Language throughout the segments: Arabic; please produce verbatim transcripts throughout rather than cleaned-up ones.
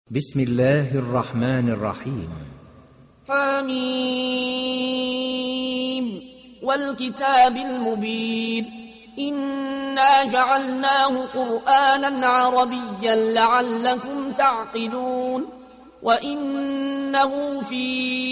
بسم الله الرحمن الرحيم. حميم والكتاب المبين إنا جعلناه قرآنا عربيا لعلكم تعقلون وإنه في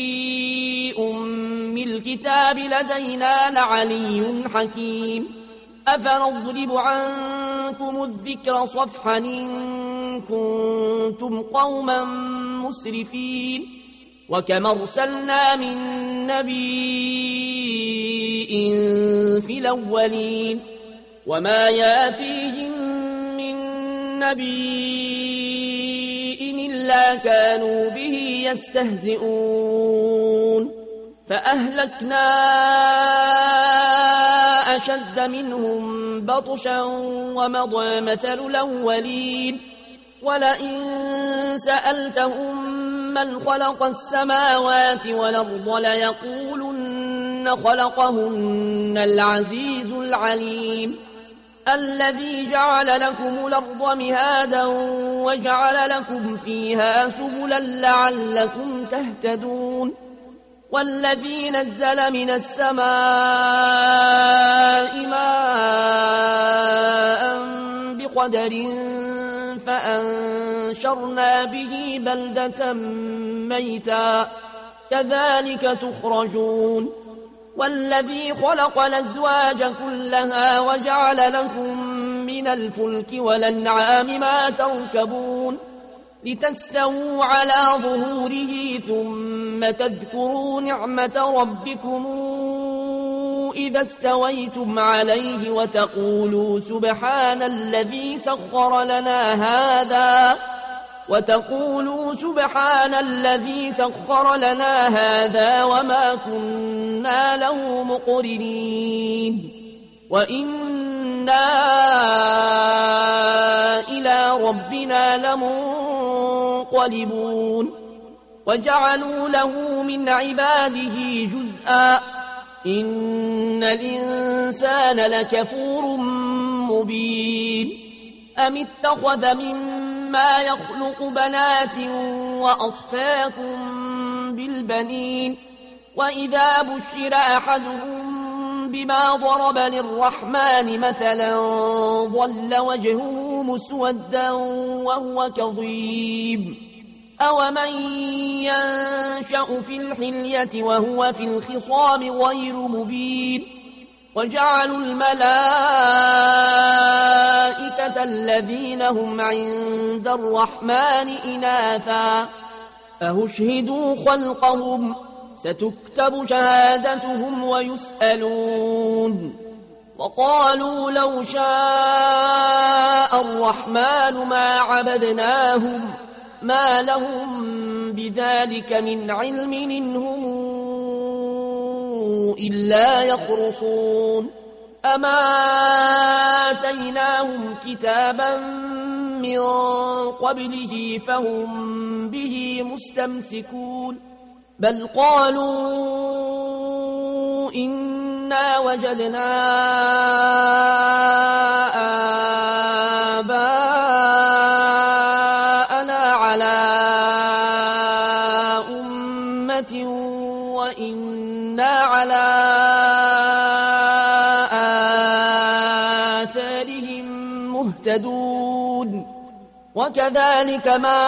أم الكتاب لدينا لعلي حكيم أفنضرب عنكم الذكر صفحا إن كنتم قوما مسرفين وكم أرسلنا من نبي في الأولين وما ياتيهم من نبي إلا كانوا به يستهزئون فأهلكنا أشد منهم بطشا ومضى مثل الأولين ولئن سألتهم من خلق السماوات والأرض ليقولن خلقهن العزيز العليم الذي جعل لكم الأرض مهادا وجعل لكم فيها سبلا لعلكم تهتدون والذي نزل من السماء ماء بقدر فأنشرنا به بلدة ميتا كذلك تخرجون والذي خلق الأزواج كلها وجعل لكم من الفلك والأنعام ما تركبون لتستووا على ظهوره ثم تذكروا نعمة ربكم إذا استويتم عليه وتقولوا سبحان الذي سخر لنا هذا وتقولوا سبحان الذي سخر لنا هذا وما كنا له مقرنين وإنا إلى ربنا لمنقلبون وجعلوا له من عباده جزءا إن الإنسان لكفور مبين أم اتخذ مما يخلق بنات وأصفاكم بالبنين وإذا بشر أحدهم بما ضرب للرحمن مثلا ظل وجهه مسودا وهو كظيم أومن ينشأ في الحلية وهو في الخصام غير مبين وجعلوا الملائكة الذين هم عند الرحمن إناثا أهشهدوا خلقهم ستكتب شهادتهم ويسألون وقالوا لو شاء الرحمن ما عبدناهم ما لهم بذلك من علم إنهم إلا يخرصون أما آتيناهم كتابا من قبله فهم به مستمسكون بل قالوا إنا وجدنا آباءنا على أمة وإنا على آثارهم مهتدون وكذلك ما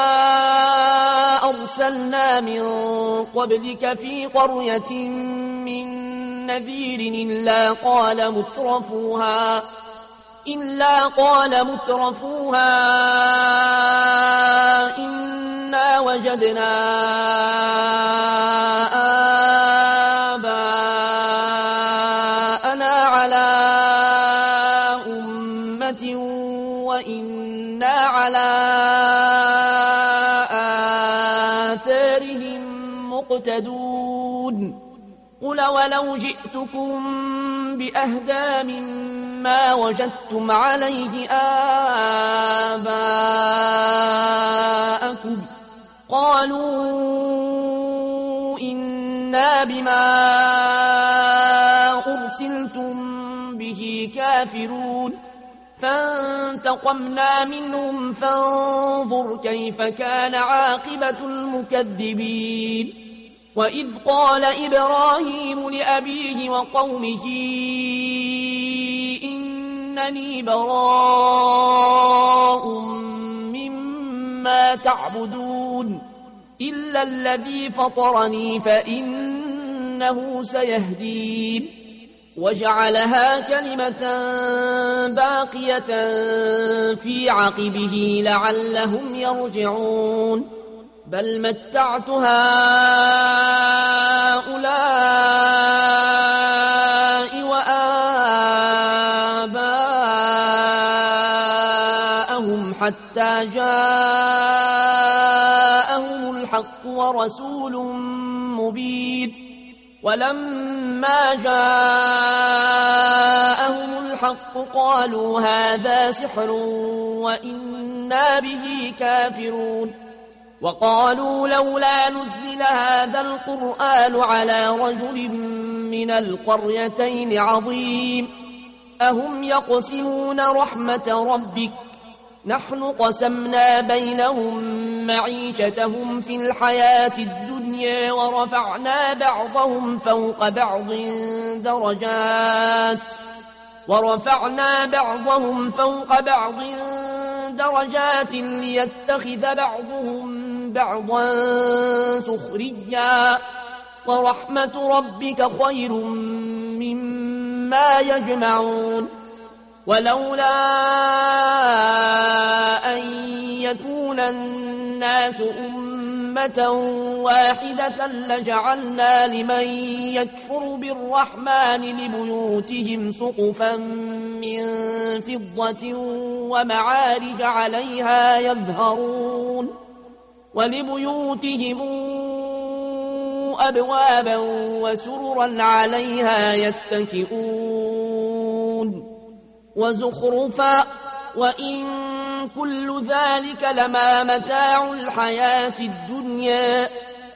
أرسلنا من قبلك في قرية من نذير إلا قال مترفوها إلا قال مترفوها إنا وجدنا آباءنا على أمة وإنا على آثارهم مقتدون قل ولو جئتكم بأهدى مما وجدتم عليه آباءكم قالوا إنا بما أرسلتم به كافرون فانتقمنا منهم فانظر كيف كان عاقبة المكذبين وإذ قال إبراهيم لأبيه وقومه إنني براء مما تعبدون إلا الذي فطرني فإنه سيهدين وجعلها كلمة باقية في عقبه لعلهم يرجعون بل متعت هؤلاء وآباءهم حتى جاءهم الحق ورسول مبين ولما جاءهم الحق قالوا هذا سحر وإنا به كافرون وقالوا لولا نزل هذا القرآن على رجل من القريتين عظيم أهم يقسمون رحمة ربك نحن قسمنا بينهم معيشتهم في الحياة الدنيا ورفعنا بعضهم فوق بعض درجات ورفعنا بعضهم فوق بعض درجات ليتخذ بعضهم بعضا سخريا ورحمة ربك خير مما يجمعون ولولا أن يكون الناس أمة واحدة لجعلنا لمن يكفر بالرحمن لبيوتهم سقفا من فضة ومعارج عليها يظهرون ولبيوتهم أبوابا وسررا عليها يتكئون وزخرفا وإن كل ذلك لما متاع الحياة الدنيا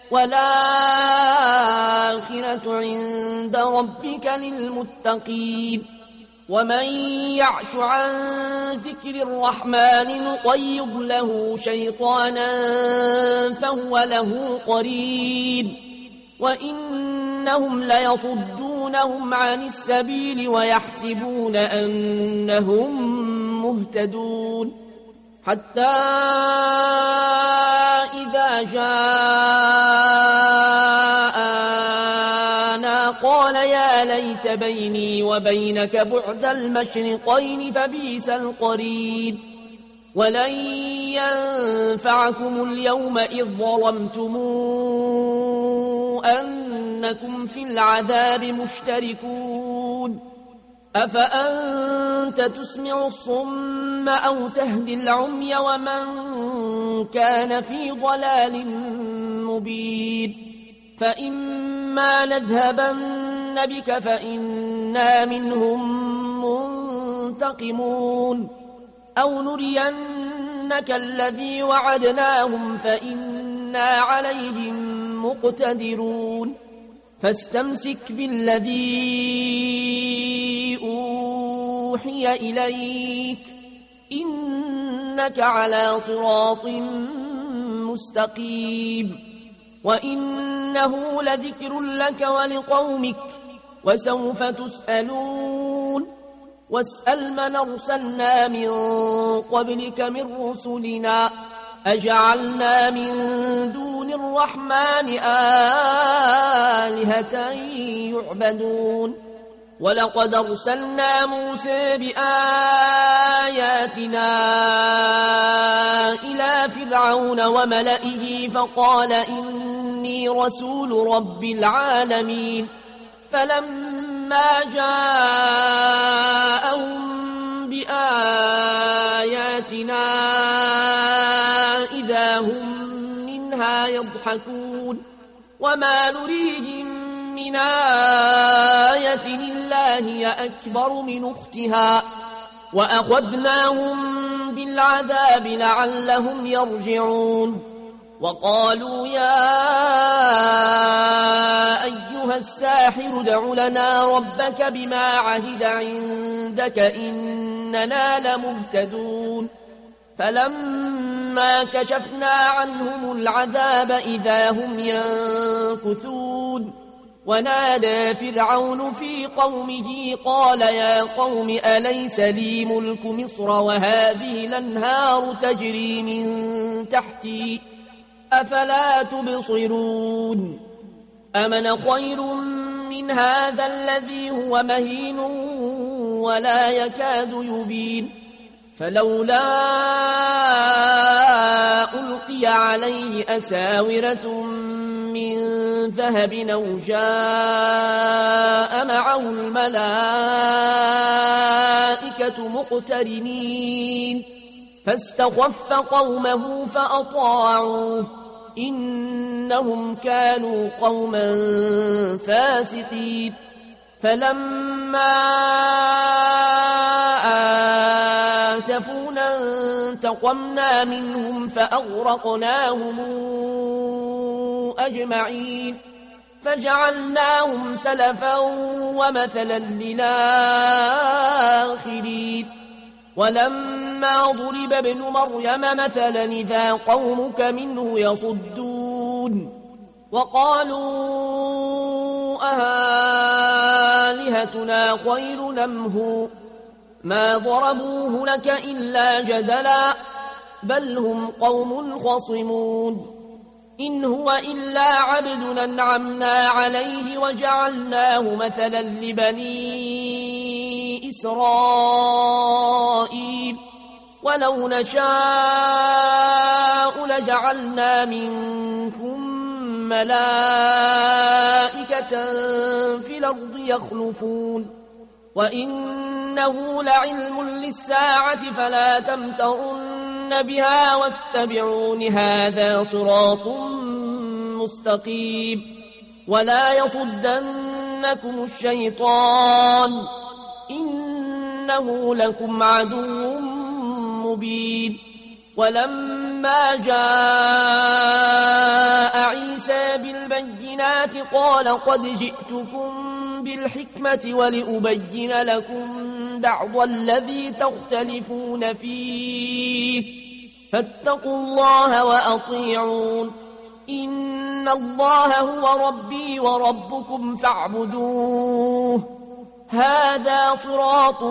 والآخرة عند ربك للمتقين ومن يعش عن ذكر الرحمن نقيض له شيطانا فهو له قرين وإنهم ليصدونهم عن السبيل ويحسبون أنهم مهتدون حتى إذا جاءنا قال يا ليت بيني وبينك بعد المشرقين فبئس القرين ولن ينفعكم اليوم إذ ظلمتم أنكم في العذاب مشتركون أفأنت تسمع الصم أو تهدي العمي ومن كان في ضلال مبين فإما نذهبن بك فإنا منهم منتقمون أو نرينك الذي وعدناهم فإنا عليهم مقتدرون فاستمسك بالذي أوحي إليك إنك على صراط مستقيم وإنه لذكر لك ولقومك وسوف تسألون واسأل من أرسلنا من قبلك من رسلنا أجعلنا من دون الرحمن آلهة يعبدون ولقد أرسلنا موسى بآياتنا إلى فرعون وملئه فقال إني رسول رب العالمين فلما جاءهم بآياتنا إذا هم منها يضحكون وما نريهم من آية إلا هي أكبر من أختها وأخذناهم بالعذاب لعلهم يرجعون وقالوا يا أيها أيها الساحر ادع لنا ربك بما عهد عندك إننا لمهتدون فلما كشفنا عنهم العذاب إذا هم ينكثون ونادى فرعون في قومه قال يا قوم أليس لي ملك مصر وهذه الأنهار تجري من تحتي أفلا تبصرون أمن خير من هذا الذي هو مهين ولا يكاد يبين فلولا ألقي عليه أساورة من ذهب أو جاء معه الملائكة مقترنين فاستخف قومه فأطاعوه إنهم كانوا قوما فاسقين فلما آسفونا انتقمنا منهم فأغرقناهم أجمعين فجعلناهم سلفا ومثلا للآخرين ولما ضرب ابن مريم مثلا إذا قومك منه يصدون وقالوا أهالهتنا خير أم هو ما ضربوه لك إلا جدلا بل هم قوم خصمون إن هو إلا عبد أنعمنا عليه وجعلناه مثلا لبني إسرائيل ولو نشاء لجعلنا منكم ملائكة في الأرض يخلفون وإنه لعلم للساعة فلا تمترن بها واتبعون هذا صراط مستقيم ولا يصدنكم الشيطان إنه لكم عدو مبين ولما جاء عيسى بالبينات قال قد جئتكم بالحكمة ولأبين لكم بعض الذي تختلفون فيه فاتقوا الله وأطيعون إن الله هو ربي وربكم فاعبدوه هذا صراط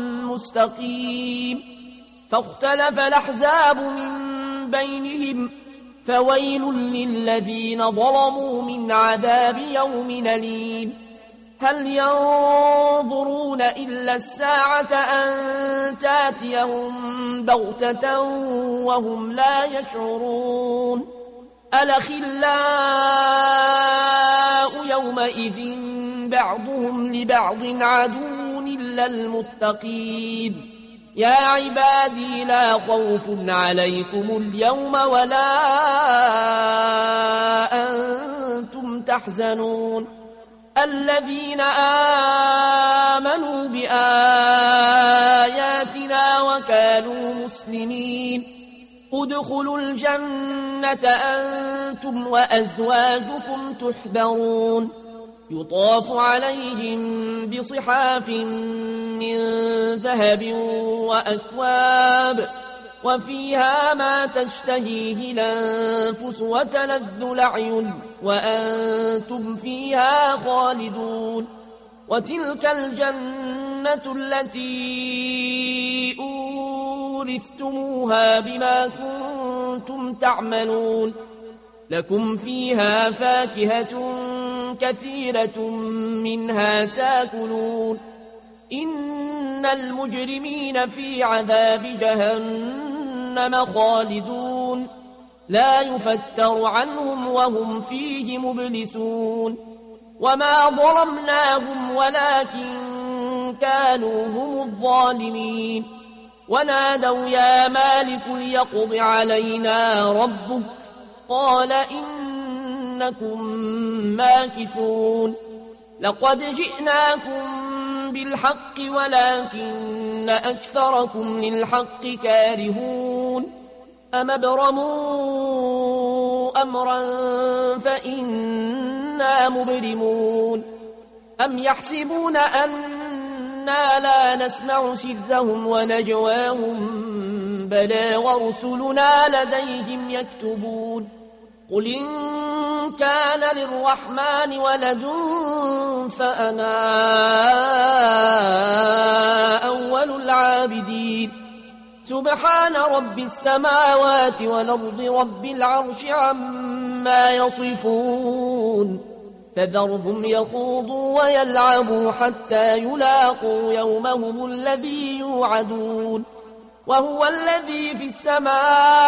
مستقيم فاختلف الأحزاب من بينهم فويل للذين ظلموا من عذاب يوم أليم هل ينظرون إلا الساعة أن تاتيهم بغتة وهم لا يشعرون الأخلاء يومئذ بعضهم لبعض عدو إلا المتقين يا عبادي لا خوف عليكم اليوم ولا أنتم تحزنون الذين آمنوا بآياتنا وكانوا مسلمين ادخلوا الجنة أنتم وأزواجكم تحبرون يطاف عليهم بصحاف من ذهب وأكواب وفيها ما تشتهيه الأنفس وتلذ الأعين وأنتم فيها خالدون وتلك الجنة التي أورثتموها بما كنتم تعملون لكم فيها فاكهة كثيرة منها تاكلون إن المجرمين في عذاب جهنم خالدون لا يفتر عنهم وهم فيه مبلسون وما ظلمناهم ولكن كانوا هم الظالمين ونادوا يا مالك ليقض علينا ربك قال إنكم ماكثون لقد جئناكم بالحق ولكن أكثركم للحق كارهون أم ابرموا أمرا فإنا مبرمون أم يحسبون أنا لا نسمع سرهم ونجواهم بلى ورسلنا لديهم يكتبون قل إن كان للرحمن ولد فأنا أول العابدين سبحان رب السماوات والأرض رب العرش عما يصفون فذرهم يخوضوا ويلعبوا حتى يلاقوا يومهم الذي يوعدون وهو الذي في السماء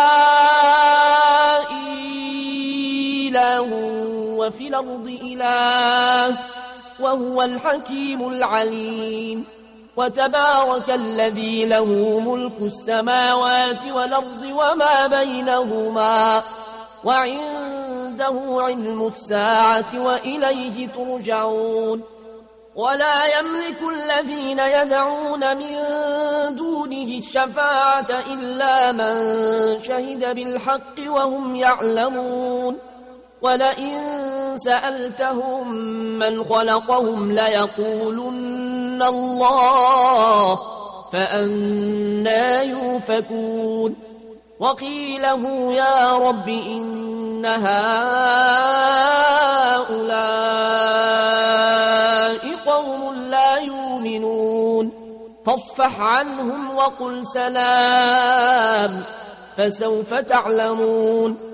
إله وفي الأرض إله وهو الحكيم العليم وتبارك الذي له ملك السماوات والأرض وما بينهما وعنده علم الساعة وإليه ترجعون ولا يملك الذين يدعون من دونه الشفاعة إلا من شهد بالحق وهم يعلمون ولئن سألتهم من خلقهم ليقولن الله فأنى يؤفكون وقيله يا رب إن هؤلاء قوم لا يؤمنون فاصفح عنهم وقل سلام فسوف تعلمون